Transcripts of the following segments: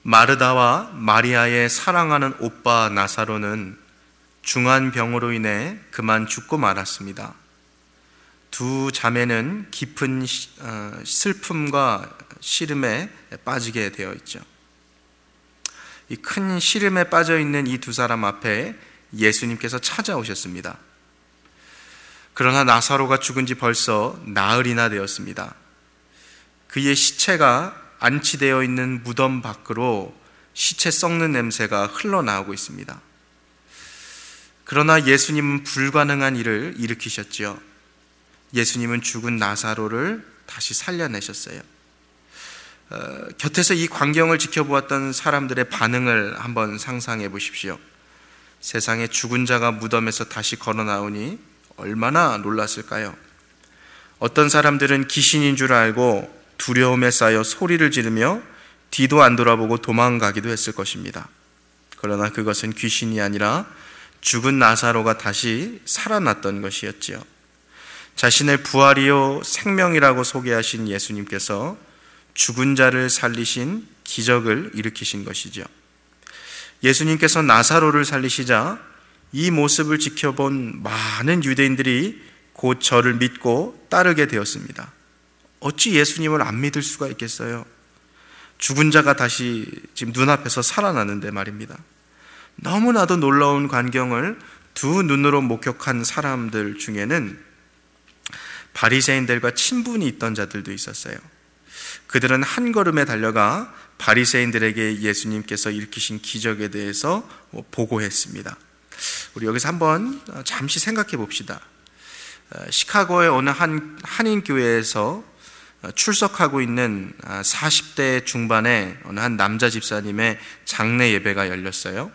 마르다와 마리아의 사랑하는 오빠 나사로는 중한 병으로 인해 그만 죽고 말았습니다. 두 자매는 깊은 슬픔과 시름에 빠지게 되어 있죠. 이 큰 시름에 빠져 있는 이 두 사람 앞에 예수님께서 찾아오셨습니다. 그러나 나사로가 죽은 지 벌써 나흘이나 되었습니다. 그의 시체가 안치되어 있는 무덤 밖으로 시체 썩는 냄새가 흘러나오고 있습니다. 그러나 예수님은 불가능한 일을 일으키셨지요. 예수님은 죽은 나사로를 다시 살려내셨어요. 곁에서 이 광경을 지켜보았던 사람들의 반응을 한번 상상해 보십시오. 세상에 죽은 자가 무덤에서 다시 걸어 나오니 얼마나 놀랐을까요? 어떤 사람들은 귀신인 줄 알고 두려움에 쌓여 소리를 지르며 뒤도 안 돌아보고 도망가기도 했을 것입니다. 그러나 그것은 귀신이 아니라 죽은 나사로가 다시 살아났던 것이었지요. 자신을 부활이요 생명이라고 소개하신 예수님께서 죽은 자를 살리신 기적을 일으키신 것이죠. 예수님께서 나사로를 살리시자 이 모습을 지켜본 많은 유대인들이 곧 저를 믿고 따르게 되었습니다. 어찌 예수님을 안 믿을 수가 있겠어요? 죽은 자가 다시 지금 눈앞에서 살아나는데 말입니다. 너무나도 놀라운 광경을 두 눈으로 목격한 사람들 중에는 바리새인들과 친분이 있던 자들도 있었어요. 그들은 한 걸음에 달려가 바리새인들에게 예수님께서 일으키신 기적에 대해서 보고했습니다. 우리 여기서 한번 잠시 생각해 봅시다. 시카고의 어느 한인 교회에서 출석하고 있는 40대 중반의 어느 한 남자 집사님의 장례 예배가 열렸어요.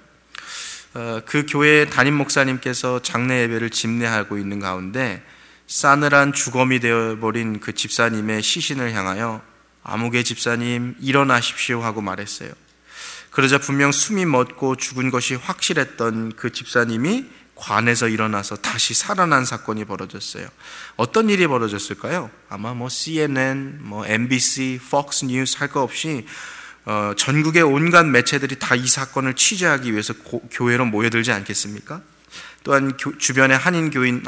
그 교회 담임 목사님께서 장례 예배를 집례하고 있는 가운데 싸늘한 주검이 되어버린 그 집사님의 시신을 향하여 아무개 집사님 일어나십시오 하고 말했어요. 그러자 분명 숨이 멎고 죽은 것이 확실했던 그 집사님이 관에서 일어나서 다시 살아난 사건이 벌어졌어요. 어떤 일이 벌어졌을까요? 아마 CNN, MBC, Fox News 할 거 없이 전국의 온갖 매체들이 다 이 사건을 취재하기 위해서 교회로 모여들지 않겠습니까? 또한 주변의 한인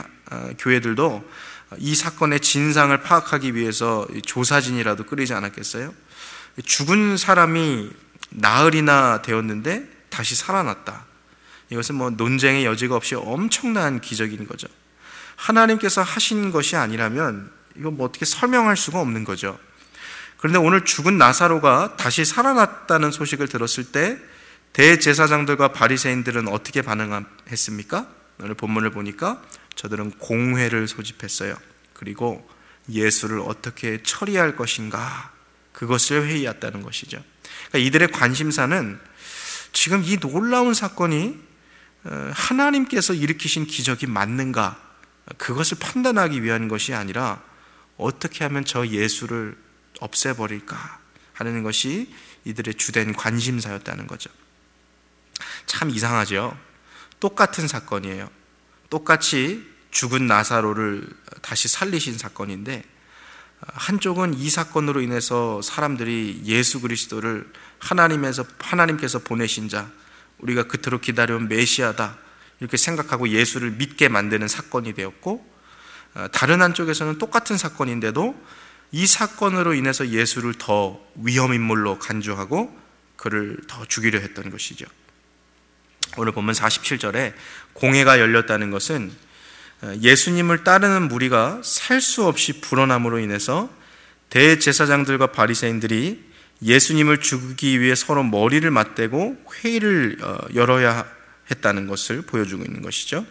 교회들도 이 사건의 진상을 파악하기 위해서 조사진이라도 끌이지 않았겠어요? 죽은 사람이 나흘이나 되었는데 다시 살아났다. 이것은 논쟁의 여지가 없이 엄청난 기적인 거죠. 하나님께서 하신 것이 아니라면 이거 어떻게 설명할 수가 없는 거죠. 그런데 오늘 죽은 나사로가 다시 살아났다는 소식을 들었을 때 대제사장들과 바리새인들은 어떻게 반응했습니까? 오늘 본문을 보니까 저들은 공회를 소집했어요. 그리고 예수를 어떻게 처리할 것인가, 그것을 회의했다는 것이죠. 그러니까 이들의 관심사는 지금 이 놀라운 사건이 하나님께서 일으키신 기적이 맞는가, 그것을 판단하기 위한 것이 아니라 어떻게 하면 저 예수를 없애버릴까 하는 것이 이들의 주된 관심사였다는 거죠. 참 이상하죠. 똑같은 사건이에요. 똑같이 죽은 나사로를 다시 살리신 사건인데, 한쪽은 이 사건으로 인해서 사람들이 예수 그리스도를 하나님께서 보내신 자, 우리가 그토록 기다려온 메시아다 이렇게 생각하고 예수를 믿게 만드는 사건이 되었고, 다른 한쪽에서는 똑같은 사건인데도 이 사건으로 인해서 예수를 더 위험인물로 간주하고 그를 더 죽이려 했던 것이죠. 오늘 보면 47절에 공회가 열렸다는 것은 예수님을 따르는 무리가 살 수 없이 불어남으로 인해서 대제사장들과 바리새인들이 예수님을 죽이기 위해 서로 머리를 맞대고 회의를 열어야 했다는 것을 보여주고 있는 것이죠.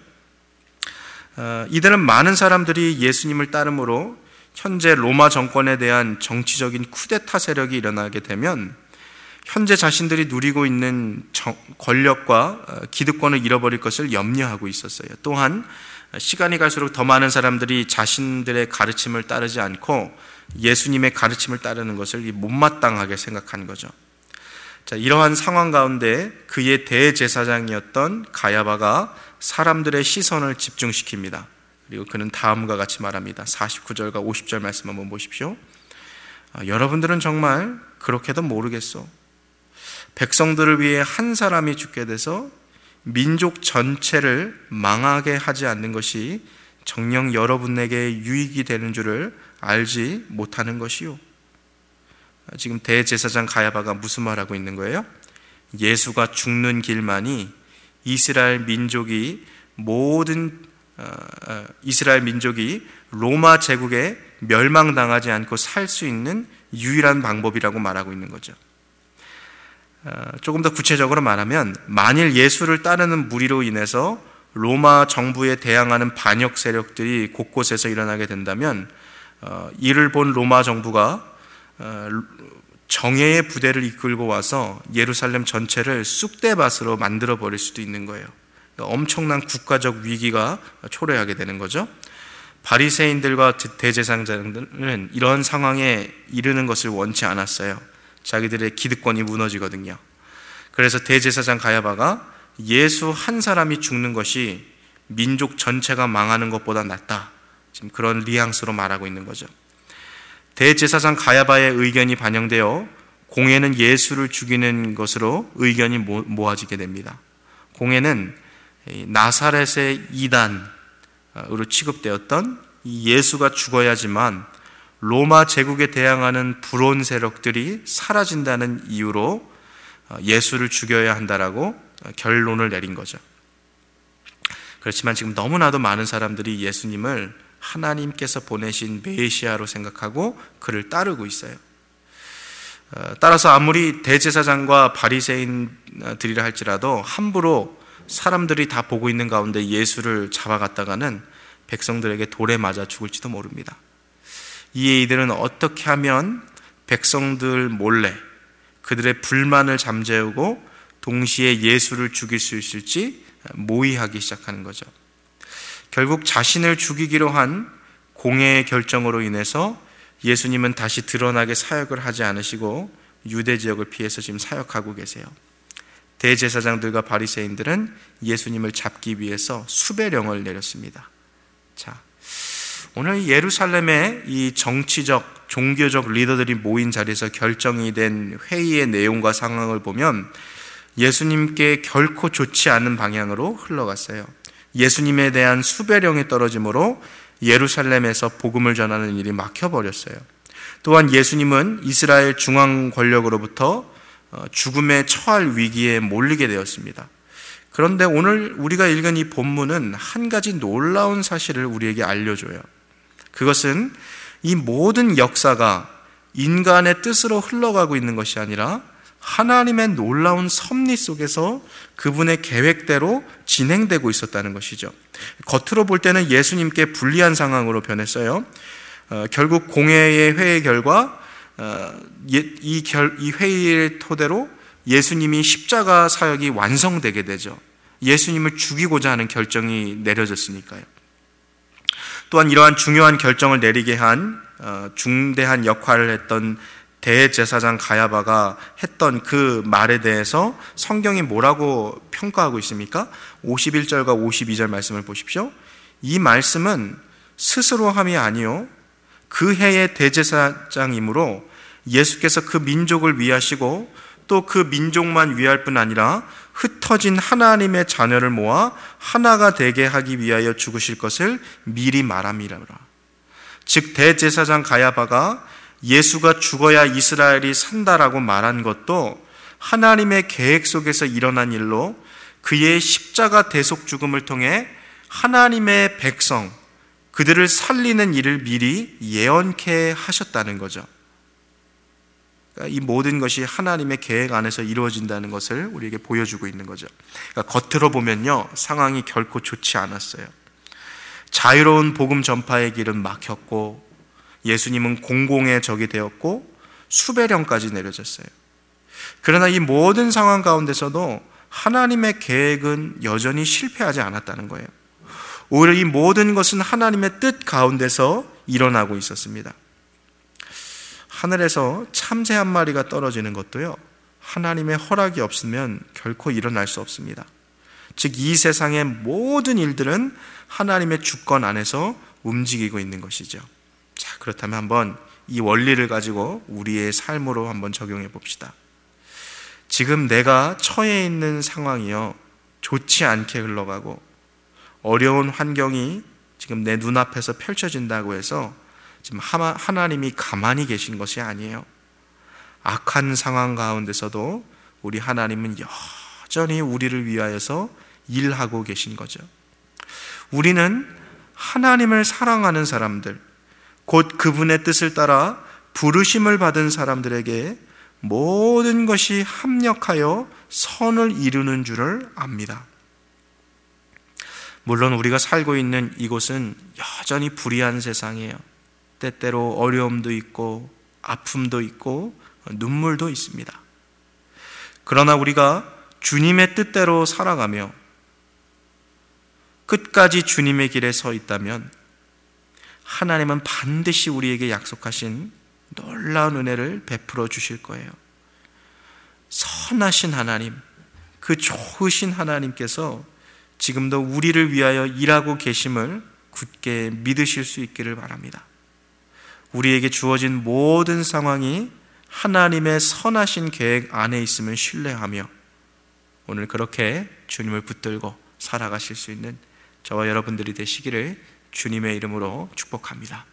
이들은 많은 사람들이 예수님을 따름으로 현재 로마 정권에 대한 정치적인 쿠데타 세력이 일어나게 되면 현재 자신들이 누리고 있는 권력과 기득권을 잃어버릴 것을 염려하고 있었어요. 또한 시간이 갈수록 더 많은 사람들이 자신들의 가르침을 따르지 않고 예수님의 가르침을 따르는 것을 못마땅하게 생각한 거죠. 자, 이러한 상황 가운데 그의 대제사장이었던 가야바가 사람들의 시선을 집중시킵니다. 그리고 그는 다음과 같이 말합니다. 49절과 50절 말씀 한번 보십시오. 여러분들은 정말 그렇게도 모르겠소. 백성들을 위해 한 사람이 죽게 돼서 민족 전체를 망하게 하지 않는 것이 정녕 여러분에게 유익이 되는 줄을 알지 못하는 것이요. 지금 대제사장 가야바가 무슨 말하고 있는 거예요? 예수가 죽는 길만이 이스라엘 민족이 로마 제국에 멸망당하지 않고 살 수 있는 유일한 방법이라고 말하고 있는 거죠. 조금 더 구체적으로 말하면, 만일 예수를 따르는 무리로 인해서 로마 정부에 대항하는 반역 세력들이 곳곳에서 일어나게 된다면 이를 본 로마 정부가 정예의 부대를 이끌고 와서 예루살렘 전체를 쑥대밭으로 만들어 버릴 수도 있는 거예요. 엄청난 국가적 위기가 초래하게 되는 거죠. 바리새인들과 대제사장들은 이런 상황에 이르는 것을 원치 않았어요. 자기들의 기득권이 무너지거든요. 그래서 대제사장 가야바가 예수 한 사람이 죽는 것이 민족 전체가 망하는 것보다 낫다, 지금 그런 뉘앙스로 말하고 있는 거죠. 대제사장 가야바의 의견이 반영되어 공회는 예수를 죽이는 것으로 의견이 모아지게 됩니다. 공회는 나사렛의 이단으로 취급되었던 예수가 죽어야지만 로마 제국에 대항하는 불온 세력들이 사라진다는 이유로 예수를 죽여야 한다라고 결론을 내린 거죠. 그렇지만 지금 너무나도 많은 사람들이 예수님을 하나님께서 보내신 메시아로 생각하고 그를 따르고 있어요. 따라서 아무리 대제사장과 바리새인들이라 할지라도 함부로 사람들이 다 보고 있는 가운데 예수를 잡아갔다가는 백성들에게 돌에 맞아 죽을지도 모릅니다. 이에 이들은 어떻게 하면 백성들 몰래 그들의 불만을 잠재우고 동시에 예수를 죽일 수 있을지 모의하기 시작하는 거죠. 결국 자신을 죽이기로 한 공회의 결정으로 인해서 예수님은 다시 드러나게 사역을 하지 않으시고 유대 지역을 피해서 지금 사역하고 계세요. 대제사장들과 바리새인들은 예수님을 잡기 위해서 수배령을 내렸습니다. 자, 오늘 예루살렘의 이 정치적, 종교적 리더들이 모인 자리에서 결정이 된 회의의 내용과 상황을 보면 예수님께 결코 좋지 않은 방향으로 흘러갔어요. 예수님에 대한 수배령이 떨어짐으로 예루살렘에서 복음을 전하는 일이 막혀버렸어요. 또한 예수님은 이스라엘 중앙 권력으로부터 죽음에 처할 위기에 몰리게 되었습니다. 그런데 오늘 우리가 읽은 이 본문은 한 가지 놀라운 사실을 우리에게 알려줘요. 그것은 이 모든 역사가 인간의 뜻으로 흘러가고 있는 것이 아니라 하나님의 놀라운 섭리 속에서 그분의 계획대로 진행되고 있었다는 것이죠. 겉으로 볼 때는 예수님께 불리한 상황으로 변했어요. 결국 공회의 회의 결과 이 회의를 토대로 예수님이 십자가 사역이 완성되게 되죠. 예수님을 죽이고자 하는 결정이 내려졌으니까요. 또한 이러한 중요한 결정을 내리게 한 중대한 역할을 했던 대제사장 가야바가 했던 그 말에 대해서 성경이 뭐라고 평가하고 있습니까? 51절과 52절 말씀을 보십시오. 이 말씀은 스스로 함이 아니요 그 해의 대제사장이므로 예수께서 그 민족을 위하시고 또 그 민족만 위할 뿐 아니라 흩어진 하나님의 자녀를 모아 하나가 되게 하기 위하여 죽으실 것을 미리 말함이라. 즉 대제사장 가야바가 예수가 죽어야 이스라엘이 산다라고 말한 것도 하나님의 계획 속에서 일어난 일로 그의 십자가 대속 죽음을 통해 하나님의 백성, 그들을 살리는 일을 미리 예언케 하셨다는 거죠. 그러니까 이 모든 것이 하나님의 계획 안에서 이루어진다는 것을 우리에게 보여주고 있는 거죠. 그러니까 겉으로 보면요, 상황이 결코 좋지 않았어요. 자유로운 복음 전파의 길은 막혔고 예수님은 공공의 적이 되었고 수배령까지 내려졌어요. 그러나 이 모든 상황 가운데서도 하나님의 계획은 여전히 실패하지 않았다는 거예요. 오히려 이 모든 것은 하나님의 뜻 가운데서 일어나고 있었습니다. 하늘에서 참새 한 마리가 떨어지는 것도요, 하나님의 허락이 없으면 결코 일어날 수 없습니다. 즉 이 세상의 모든 일들은 하나님의 주권 안에서 움직이고 있는 것이죠. 자, 그렇다면 한번 이 원리를 가지고 우리의 삶으로 한번 적용해 봅시다. 지금 내가 처해 있는 상황이요, 좋지 않게 흘러가고 어려운 환경이 지금 내 눈앞에서 펼쳐진다고 해서 지금 하나님이 가만히 계신 것이 아니에요. 악한 상황 가운데서도 우리 하나님은 여전히 우리를 위하여서 일하고 계신 거죠. 우리는 하나님을 사랑하는 사람들, 곧 그분의 뜻을 따라 부르심을 받은 사람들에게 모든 것이 합력하여 선을 이루는 줄을 압니다. 물론 우리가 살고 있는 이곳은 여전히 불의한 세상이에요. 때때로 어려움도 있고 아픔도 있고 눈물도 있습니다. 그러나 우리가 주님의 뜻대로 살아가며 끝까지 주님의 길에 서 있다면 하나님은 반드시 우리에게 약속하신 놀라운 은혜를 베풀어 주실 거예요. 선하신 하나님, 그 좋으신 하나님께서 지금도 우리를 위하여 일하고 계심을 굳게 믿으실 수 있기를 바랍니다. 우리에게 주어진 모든 상황이 하나님의 선하신 계획 안에 있음을 신뢰하며 오늘 그렇게 주님을 붙들고 살아가실 수 있는 저와 여러분들이 되시기를 주님의 이름으로 축복합니다.